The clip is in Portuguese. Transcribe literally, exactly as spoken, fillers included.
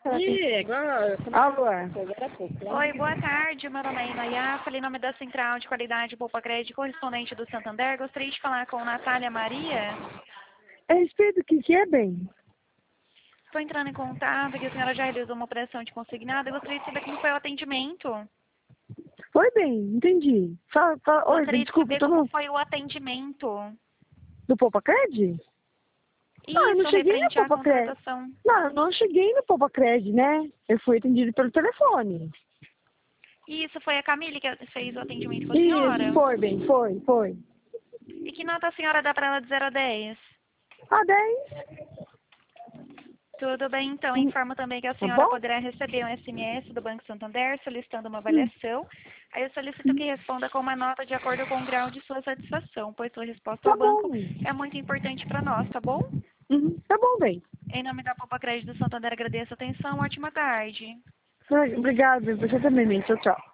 Ih, agora... Alô? Agora há pouco. lá Oi, boa tarde. Meu nome é Inaiá. Falei em nome da Central de Qualidade Poupa Crédito, correspondente do Santander. Gostaria de falar com Natália Maria. A respeito do que que é, bem? Estou entrando em contato que a senhora já realizou uma operação de consignado. Eu gostaria de saber como foi o atendimento. Oi, bem, entendi. Fala, fala, oi, bem, Gostaria de desculpa, saber tô como no, foi o atendimento. no Popacred? Não, eu não Isso, cheguei no referente à Popacred. contratação. Não, eu não cheguei no Popacred, né? Eu fui atendido pelo telefone. Isso, foi a Camille que fez o atendimento com a senhora? Isso, foi, bem, foi, foi. E que nota a senhora dá para ela de zero a dez? A dez, Tudo bem, então. Informo também que a tá senhora bom? poderá receber um S M S do Banco Santander solicitando uma avaliação. Aí eu solicito que responda com uma nota de acordo com o grau de sua satisfação, pois sua resposta Tá ao bom. banco é muito importante para nós, tá bom? Uhum, tá bom, bem. Em nome da Poupa Crédito do Santander, agradeço a atenção. Ótima tarde. Obrigada, você também, bem. Tchau, tchau.